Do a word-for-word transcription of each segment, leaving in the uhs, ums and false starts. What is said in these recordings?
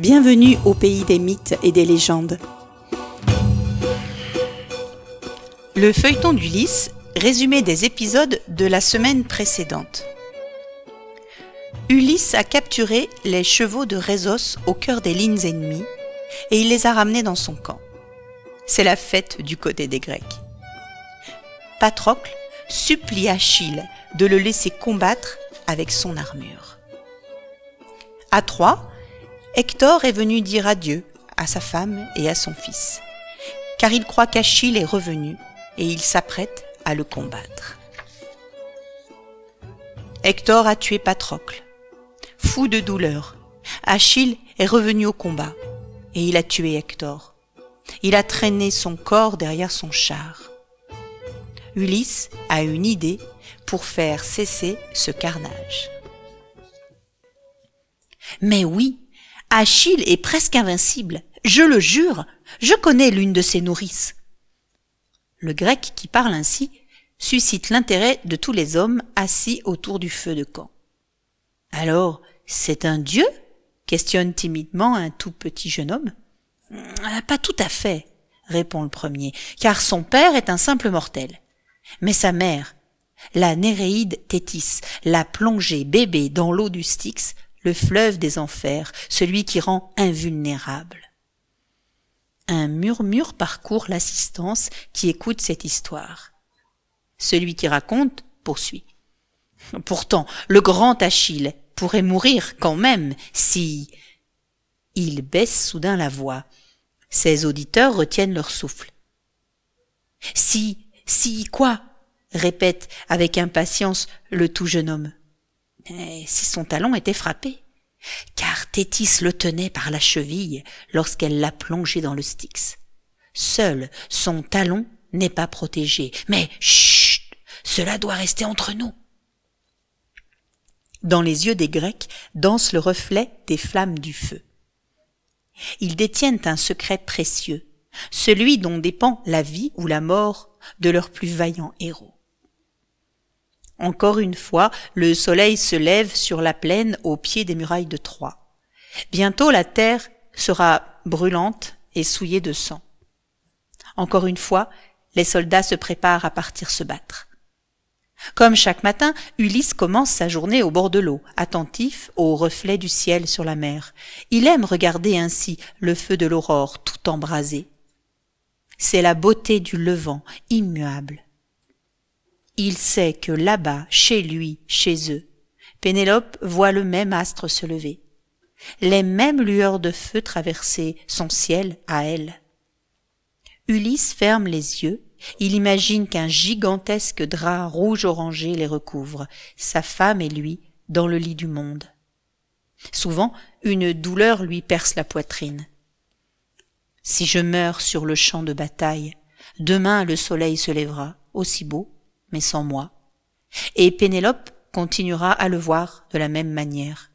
Bienvenue au pays des mythes et des légendes. Le feuilleton d'Ulysse, résumé des épisodes de la semaine précédente. Ulysse a capturé les chevaux de Rhésos au cœur des lignes ennemies et il les a ramenés dans son camp. C'est la fête du côté des Grecs. Patrocle supplie Achille de le laisser combattre avec son armure. À Troie, Hector est venu dire adieu à sa femme et à son fils, car il croit qu'Achille est revenu et il s'apprête à le combattre. Hector a tué Patrocle. Fou de douleur, Achille est revenu au combat et il a tué Hector. Il a traîné son corps derrière son char. Ulysse a une idée pour faire cesser ce carnage. Mais oui, Achille est presque invincible, je le jure, je connais l'une de ses nourrices. Le Grec qui parle ainsi suscite l'intérêt de tous les hommes assis autour du feu de camp. Alors, c'est un dieu ? Questionne timidement un tout petit jeune homme. Pas tout à fait, répond le premier, car son père est un simple mortel. Mais sa mère, la Néréide Thétis, l'a plongé bébé dans l'eau du Styx, le fleuve des enfers, celui qui rend invulnérable. Un murmure parcourt l'assistance qui écoute cette histoire. Celui qui raconte poursuit. Pourtant, le grand Achille pourrait mourir quand même si... Il baisse soudain la voix. Ses auditeurs retiennent leur souffle. Si, si, quoi ? Répète avec impatience le tout jeune homme. Et si son talon était frappé, car Thétis le tenait par la cheville lorsqu'elle l'a plongé dans le Styx. Seul son talon n'est pas protégé. Mais chut, cela doit rester entre nous. Dans les yeux des Grecs danse le reflet des flammes du feu. Ils détiennent un secret précieux, celui dont dépend la vie ou la mort de leurs plus vaillants héros. Encore une fois, le soleil se lève sur la plaine au pied des murailles de Troie. Bientôt la terre sera brûlante et souillée de sang. Encore une fois, les soldats se préparent à partir se battre. Comme chaque matin, Ulysse commence sa journée au bord de l'eau, attentif aux reflets du ciel sur la mer. Il aime regarder ainsi le feu de l'aurore tout embrasé. C'est la beauté du levant, immuable. Il sait que là-bas, chez lui, chez eux, Pénélope voit le même astre se lever, les mêmes lueurs de feu traverser son ciel à elle. Ulysse ferme les yeux, il imagine qu'un gigantesque drap rouge-orangé les recouvre, sa femme et lui dans le lit du monde. Souvent, une douleur lui perce la poitrine. Si je meurs sur le champ de bataille, demain le soleil se lèvera, aussi beau, mais sans moi. Et Pénélope continuera à le voir de la même manière.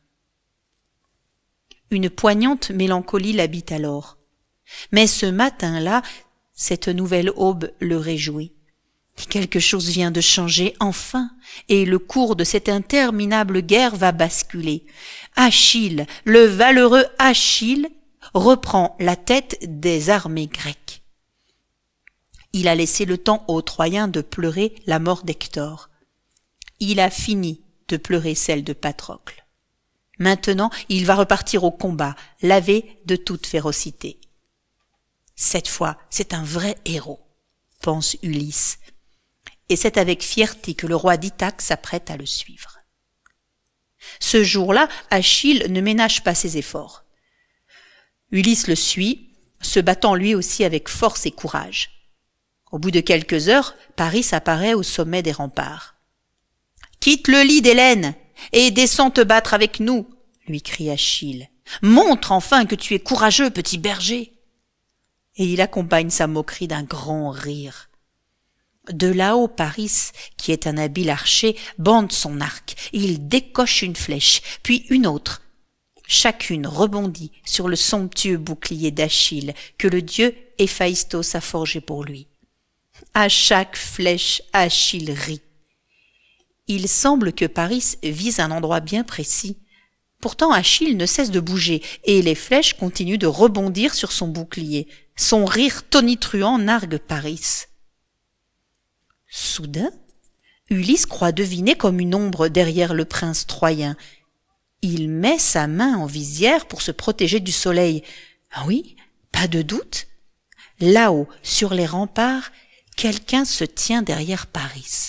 Une poignante mélancolie l'habite alors. Mais ce matin-là, cette nouvelle aube le réjouit. Quelque chose vient de changer enfin, et le cours de cette interminable guerre va basculer. Achille, le valeureux Achille, reprend la tête des armées grecques. Il a laissé le temps aux Troyens de pleurer la mort d'Hector. Il a fini de pleurer celle de Patrocle. Maintenant, il va repartir au combat, lavé de toute férocité. Cette fois, c'est un vrai héros, pense Ulysse, et c'est avec fierté que le roi d'Ithaque s'apprête à le suivre. Ce jour-là, Achille ne ménage pas ses efforts. Ulysse le suit, se battant lui aussi avec force et courage. Au bout de quelques heures, Paris apparaît au sommet des remparts. « Quitte le lit d'Hélène et descends te battre avec nous !» lui crie Achille. « Montre enfin que tu es courageux, petit berger !» Et il accompagne sa moquerie d'un grand rire. De là-haut, Paris, qui est un habile archer, bande son arc. Il décoche une flèche, puis une autre. Chacune rebondit sur le somptueux bouclier d'Achille que le dieu Héphaïstos a forgé pour lui. À chaque flèche, Achille rit. Il semble que Paris vise un endroit bien précis, Pourtant Achille ne cesse de bouger, et les flèches continuent de rebondir sur son bouclier. Son rire tonitruant nargue Paris. Soudain, Ulysse croit deviner comme une ombre derrière le prince troyen. Il met sa main en visière pour se protéger du soleil. Ah oui, pas de doute. Là-haut, sur les remparts, quelqu'un se tient derrière Paris.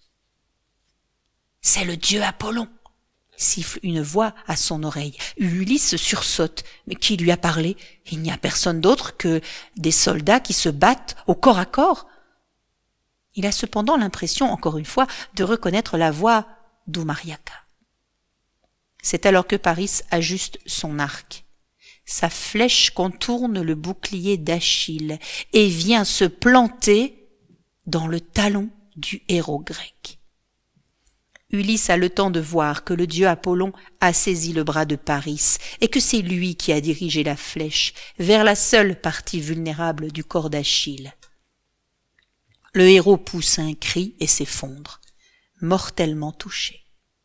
« C'est le dieu Apollon !» siffle une voix à son oreille. Ulysse sursaute. Mais qui lui a parlé? Il n'y a personne d'autre que des soldats qui se battent au corps à corps. Il a cependant l'impression, encore une fois, de reconnaître la voix d'Oumariaka. C'est alors que Paris ajuste son arc. Sa flèche contourne le bouclier d'Achille et vient se planter dans le talon du héros grec. Ulysse a le temps de voir que le dieu Apollon a saisi le bras de Paris et que c'est lui qui a dirigé la flèche vers la seule partie vulnérable du corps d'Achille. Le héros pousse un cri et s'effondre, mortellement touché.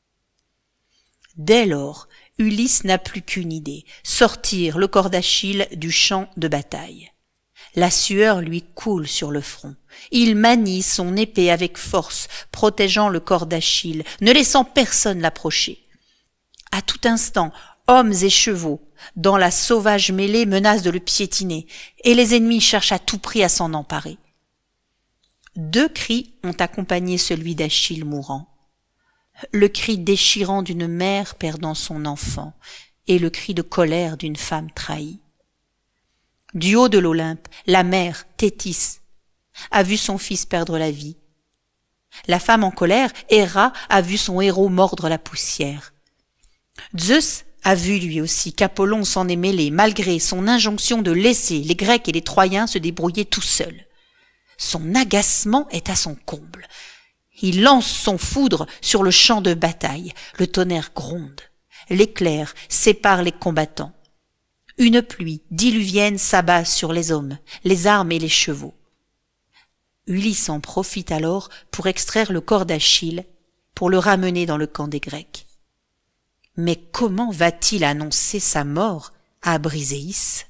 Dès lors, Ulysse n'a plus qu'une idée, sortir le corps d'Achille du champ de bataille. La sueur lui coule sur le front. Il manie son épée avec force, protégeant le corps d'Achille, ne laissant personne l'approcher. À tout instant, hommes et chevaux, dans la sauvage mêlée, menacent de le piétiner, et les ennemis cherchent à tout prix à s'en emparer. Deux cris ont accompagné celui d'Achille mourant. Le cri déchirant d'une mère perdant son enfant et le cri de colère d'une femme trahie. Du haut de l'Olympe, la mère, Thétis, a vu son fils perdre la vie. La femme en colère, Héra, a vu son héros mordre la poussière. Zeus a vu lui aussi qu'Apollon s'en est mêlé malgré son injonction de laisser les Grecs et les Troyens se débrouiller tout seuls. Son agacement est à son comble. Il lance son foudre sur le champ de bataille. Le tonnerre gronde. L'éclair sépare les combattants. Une pluie diluvienne s'abat sur les hommes, les armes et les chevaux. Ulysse en profite alors pour extraire le corps d'Achille, pour le ramener dans le camp des Grecs. Mais comment va-t-il annoncer sa mort à Briséis?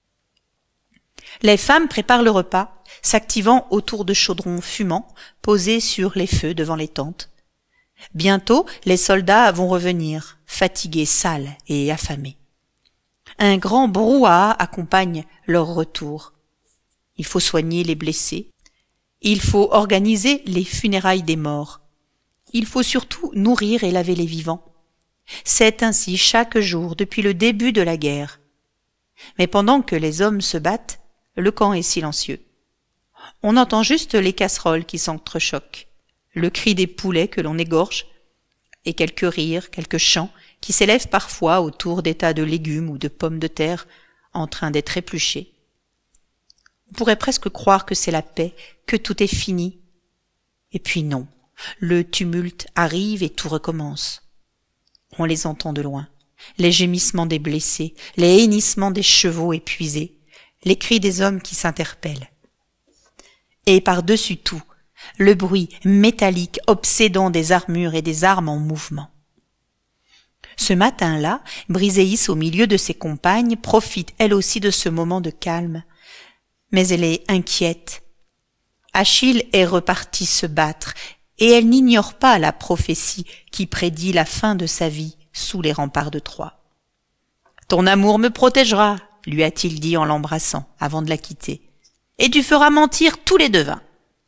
Les femmes préparent le repas, s'activant autour de chaudrons fumants posés sur les feux devant les tentes. Bientôt, les soldats vont revenir, fatigués, sales et affamés. Un grand brouhaha accompagne leur retour. Il faut soigner les blessés. Il faut organiser les funérailles des morts. Il faut surtout nourrir et laver les vivants. C'est ainsi chaque jour depuis le début de la guerre. Mais pendant que les hommes se battent, le camp est silencieux. On entend juste les casseroles qui s'entrechoquent, le cri des poulets que l'on égorge, et quelques rires, quelques chants qui s'élèvent parfois autour des tas de légumes ou de pommes de terre en train d'être épluchés. On pourrait presque croire que c'est la paix, que tout est fini. Et puis non, le tumulte arrive et tout recommence. On les entend de loin, les gémissements des blessés, les hennissements des chevaux épuisés, les cris des hommes qui s'interpellent. Et par-dessus tout, le bruit métallique obsédant des armures et des armes en mouvement. Ce matin-là, Briséis, au milieu de ses compagnes, profite elle aussi de ce moment de calme. Mais elle est inquiète. Achille est reparti se battre, et elle n'ignore pas la prophétie qui prédit la fin de sa vie sous les remparts de Troie. « Ton amour me protégera », lui a-t-il dit en l'embrassant avant de la quitter, « et tu feras mentir tous les devins. »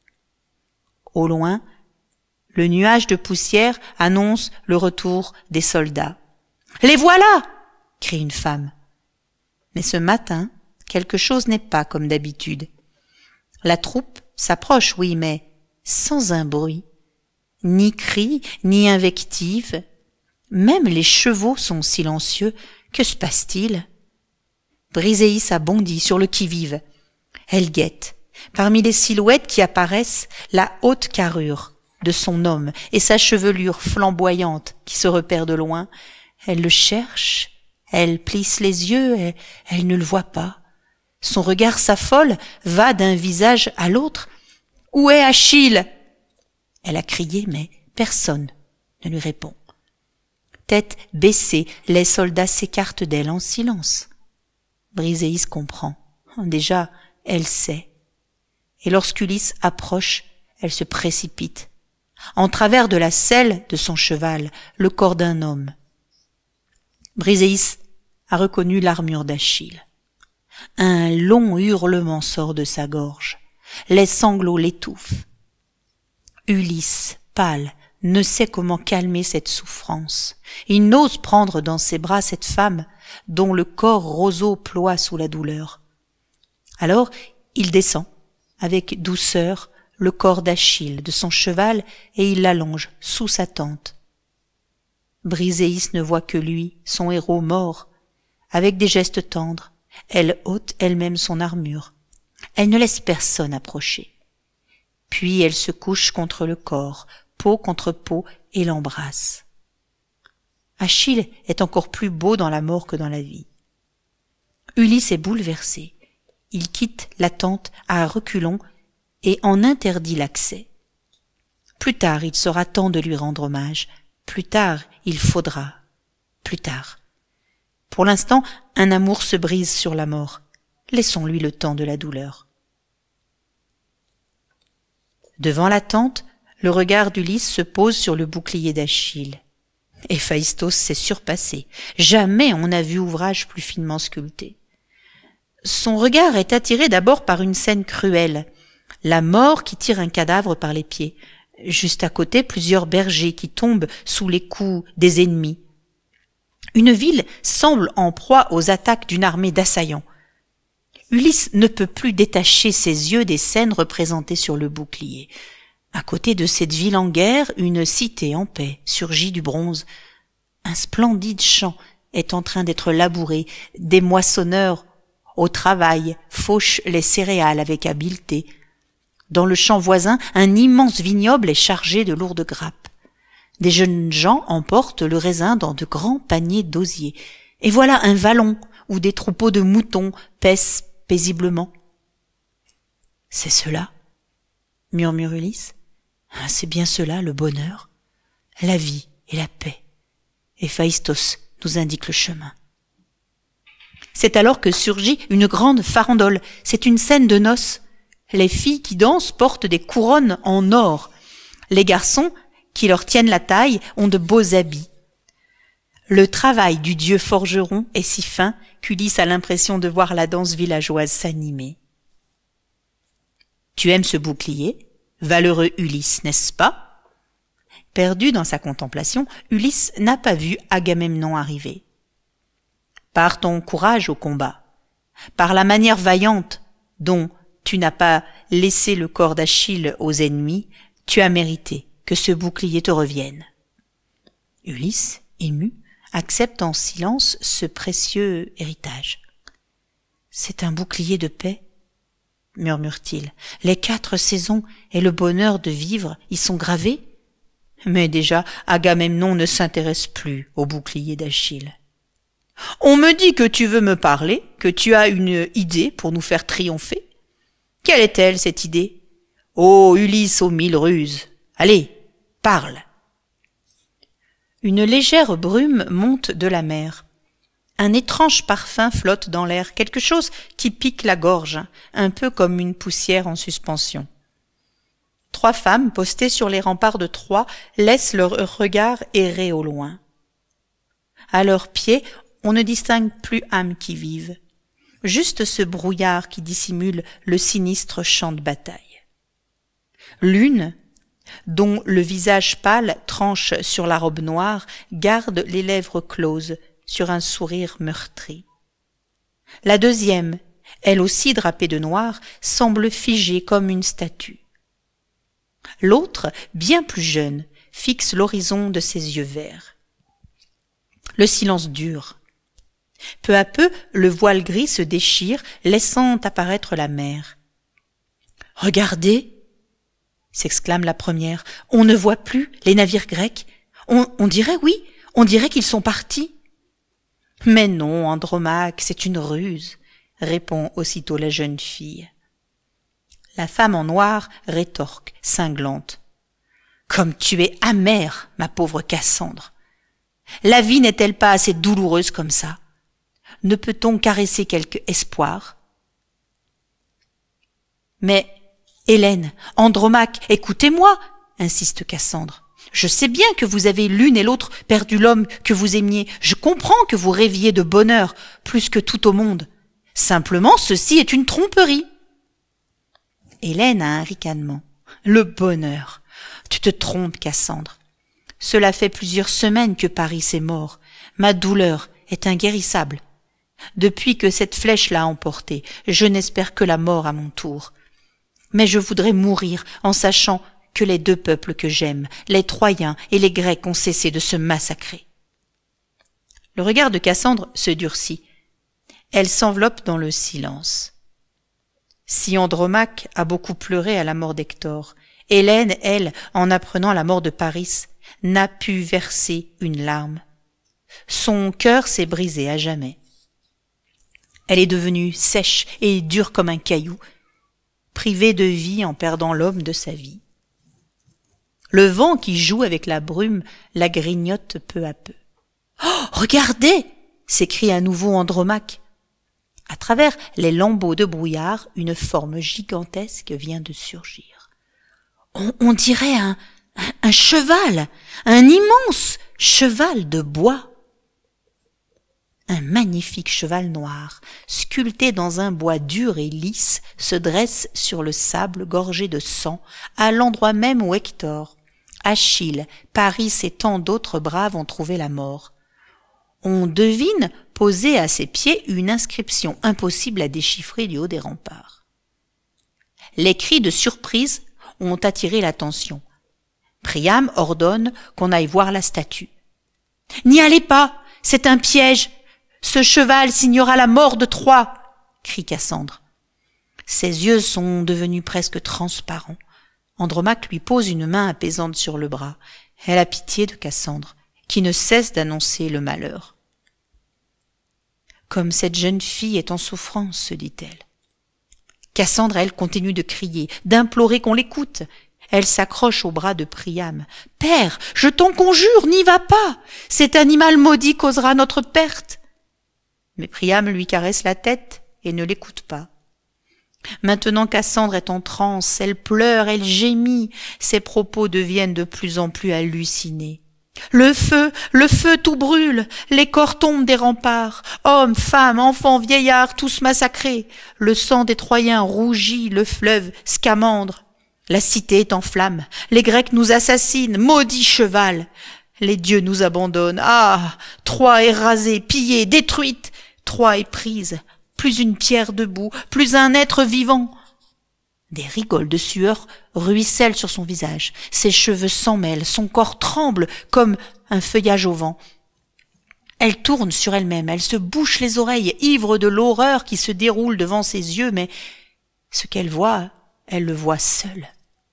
Au loin, le nuage de poussière annonce le retour des soldats. « Les voilà !» crie une femme. Mais ce matin, quelque chose n'est pas comme d'habitude. La troupe s'approche, oui, mais sans un bruit. Ni cri, ni invective. Même les chevaux sont silencieux. Que se passe-t-il? Briséis a bondi sur le qui-vive. Elle guette, parmi les silhouettes qui apparaissent, la haute carrure de son homme et sa chevelure flamboyante qui se repère de loin. Elle le cherche, elle plisse les yeux, elle, elle ne le voit pas. Son regard s'affole, va d'un visage à l'autre. « Où est Achille ?» Elle a crié, mais personne ne lui répond. Tête baissée, les soldats s'écartent d'elle en silence. Briséis comprend. Déjà, elle sait. Et lorsqu'Ulysse approche, elle se précipite. En travers de la selle de son cheval, le corps d'un homme. Briséis a reconnu l'armure d'Achille. Un long hurlement sort de sa gorge. Les sanglots l'étouffent. Ulysse, pâle, ne sait comment calmer cette souffrance. Il n'ose prendre dans ses bras cette femme dont le corps roseau ploie sous la douleur. Alors, il descend, avec douceur, le corps d'Achille de son cheval et il l'allonge sous sa tente. Briséis ne voit que lui, son héros mort. Avec des gestes tendres, elle ôte elle-même son armure. Elle ne laisse personne approcher. Puis elle se couche contre le corps, peau contre peau, et l'embrasse. Achille est encore plus beau dans la mort que dans la vie. Ulysse est bouleversé. Il quitte la tente à reculons et en interdit l'accès. Plus tard, il sera temps de lui rendre hommage. Plus tard, il faudra. Plus tard. Pour l'instant, un amour se brise sur la mort. Laissons-lui le temps de la douleur. Devant la tente, le regard d'Ulysse se pose sur le bouclier d'Achille. Héphaïstos s'est surpassé. Jamais on n'a vu ouvrage plus finement sculpté. Son regard est attiré d'abord par une scène cruelle. La mort qui tire un cadavre par les pieds. Juste à côté, plusieurs bergers qui tombent sous les coups des ennemis. Une ville semble en proie aux attaques d'une armée d'assaillants. Ulysse ne peut plus détacher ses yeux des scènes représentées sur le bouclier. À côté de cette ville en guerre, une cité en paix surgit du bronze. Un splendide champ est en train d'être labouré. Des moissonneurs au travail fauchent les céréales avec habileté. Dans le champ voisin, un immense vignoble est chargé de lourdes grappes. Des jeunes gens emportent le raisin dans de grands paniers d'osier. Et voilà un vallon où des troupeaux de moutons paissent paisiblement. « C'est cela, » murmure Ulysse. « C'est bien cela, le bonheur, la vie et la paix. » Héphaïstos nous indique le chemin. C'est alors que surgit une grande farandole. C'est une scène de noces. Les filles qui dansent portent des couronnes en or. Les garçons, qui leur tiennent la taille, ont de beaux habits. Le travail du dieu forgeron est si fin qu'Ulysse a l'impression de voir la danse villageoise s'animer. « Tu aimes ce bouclier, valeureux Ulysse, n'est-ce pas ?» Perdu dans sa contemplation, Ulysse n'a pas vu Agamemnon arriver. « Par ton courage au combat, par la manière vaillante dont tu n'as pas laissé le corps d'Achille aux ennemis, tu as mérité que ce bouclier te revienne. » Ulysse, ému, accepte en silence ce précieux héritage. « C'est un bouclier de paix, » murmure-t-il. « Les quatre saisons et le bonheur de vivre y sont gravés. » Mais déjà, Agamemnon ne s'intéresse plus au bouclier d'Achille. « On me dit que tu veux me parler, que tu as une idée pour nous faire triompher. Quelle est-elle, cette idée? Ô Ulysse aux mille ruses! Allez, parle !» Une légère brume monte de la mer. Un étrange parfum flotte dans l'air, quelque chose qui pique la gorge, un peu comme une poussière en suspension. Trois femmes, postées sur les remparts de Troie, laissent leur regard errer au loin. À leurs pieds, on ne distingue plus âmes qui vivent, juste ce brouillard qui dissimule le sinistre champ de bataille. L'une, dont le visage pâle tranche sur la robe noire, garde les lèvres closes sur un sourire meurtri. La deuxième, elle aussi drapée de noir, semble figée comme une statue. L'autre, bien plus jeune, fixe l'horizon de ses yeux verts. Le silence dure. Peu à peu, le voile gris se déchire, laissant apparaître la mer. « Regardez !» s'exclame la première. « On ne voit plus les navires grecs. On, on dirait, oui, on dirait qu'ils sont partis. »« Mais non, Andromaque, c'est une ruse, » répond aussitôt la jeune fille. La femme en noir rétorque, cinglante. « Comme tu es amère, ma pauvre Cassandre. La vie n'est-elle pas assez douloureuse comme ça? Ne peut-on caresser quelque espoir? Mais, Hélène, Andromaque, écoutez-moi, insiste Cassandre. Je sais bien que vous avez l'une et l'autre perdu l'homme que vous aimiez. Je comprends que vous rêviez de bonheur plus que tout au monde. Simplement, ceci est une tromperie. Hélène a un ricanement. Le bonheur. Tu te trompes, Cassandre. Cela fait plusieurs semaines que Paris est mort. Ma douleur est inguérissable. Depuis que cette flèche l'a emporté, je n'espère que la mort à mon tour. Mais je voudrais mourir en sachant que les deux peuples que j'aime, les Troyens et les Grecs, ont cessé de se massacrer. Le regard de Cassandre se durcit. Elle s'enveloppe dans le silence. Si Andromaque a beaucoup pleuré à la mort d'Hector, Hélène, elle, en apprenant la mort de Paris, n'a pu verser une larme. Son cœur s'est brisé à jamais. Elle est devenue sèche et dure comme un caillou, privée de vie en perdant l'homme de sa vie. Le vent qui joue avec la brume la grignote peu à peu. « Oh, regardez !» s'écrie à nouveau Andromaque. À travers les lambeaux de brouillard, une forme gigantesque vient de surgir. On, on dirait un, un, un cheval, un immense cheval de bois. Un magnifique cheval noir, sculpté dans un bois dur et lisse, se dresse sur le sable gorgé de sang, à l'endroit même où Hector, Achille, Paris et tant d'autres braves ont trouvé la mort. On devine poser à ses pieds une inscription impossible à déchiffrer du haut des remparts. Les cris de surprise ont attiré l'attention. Priam ordonne qu'on aille voir la statue. « N'y allez pas, c'est un piège. Ce cheval signera la mort de Troie !» crie Cassandre. Ses yeux sont devenus presque transparents. Andromaque lui pose une main apaisante sur le bras. Elle a pitié de Cassandre, qui ne cesse d'annoncer le malheur. Comme cette jeune fille est en souffrance, se dit-elle. Cassandre, elle, continue de crier, d'implorer qu'on l'écoute. Elle s'accroche au bras de Priam. « Père, je t'en conjure, n'y va pas. Cet animal maudit causera notre perte. » Mais Priam lui caresse la tête et ne l'écoute pas. Maintenant Cassandre est en transe, elle pleure, elle gémit, ses propos deviennent de plus en plus hallucinés. Le feu, le feu tout brûle, les corps tombent des remparts, hommes, femmes, enfants, vieillards, tous massacrés. Le sang des Troyens rougit le fleuve Scamandre. La cité est en flammes, les Grecs nous assassinent, maudit cheval. Les dieux nous abandonnent, ah, Troie est rasée, pillée, détruite, Troie est prise. Plus une pierre debout, plus un être vivant. Des rigoles de sueur ruissellent sur son visage. Ses cheveux s'en mêlent, son corps tremble comme un feuillage au vent. Elle tourne sur elle-même, elle se bouche les oreilles, ivre de l'horreur qui se déroule devant ses yeux, mais ce qu'elle voit, elle le voit seule.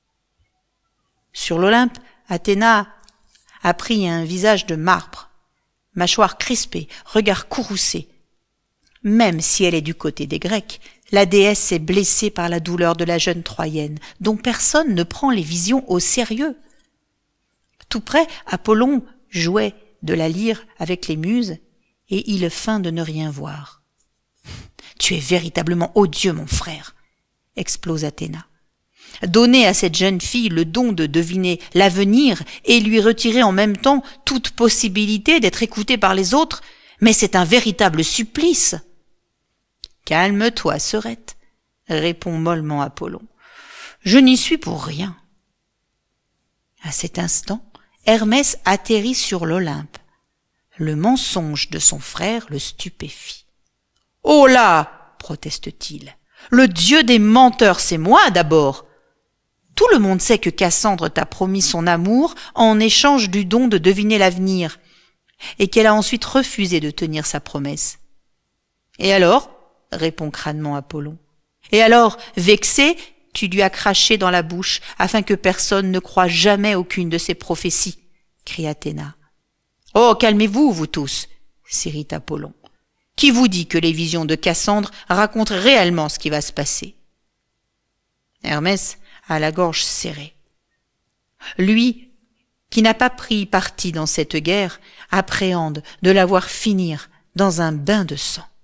Sur l'Olympe, Athéna a pris un visage de marbre, mâchoire crispée, regard courroucé. Même si elle est du côté des Grecs, la déesse est blessée par la douleur de la jeune Troyenne, dont personne ne prend les visions au sérieux. Tout près, Apollon jouait de la lyre avec les muses, et il feint de ne rien voir. « Tu es véritablement odieux, mon frère !» explose Athéna. « Donner à cette jeune fille le don de deviner l'avenir et lui retirer en même temps toute possibilité d'être écoutée par les autres, mais c'est un véritable supplice !» « Calme-toi, Serette, » répond mollement Apollon. « Je n'y suis pour rien. » À cet instant, Hermès atterrit sur l'Olympe. Le mensonge de son frère le stupéfie. « Oh là !» proteste-t-il. « Le dieu des menteurs, c'est moi d'abord. Tout le monde sait que Cassandre t'a promis son amour en échange du don de deviner l'avenir, et qu'elle a ensuite refusé de tenir sa promesse. Et alors ?» répond crânement Apollon. « Et alors, vexé, tu lui as craché dans la bouche, afin que personne ne croie jamais aucune de ses prophéties, » crie Athéna. « Oh, calmez-vous, vous tous, » s'irrite Apollon. « Qui vous dit que les visions de Cassandre racontent réellement ce qui va se passer ?» Hermès a la gorge serrée. Lui qui n'a pas pris parti dans cette guerre, appréhende de la voir finir dans un bain de sang.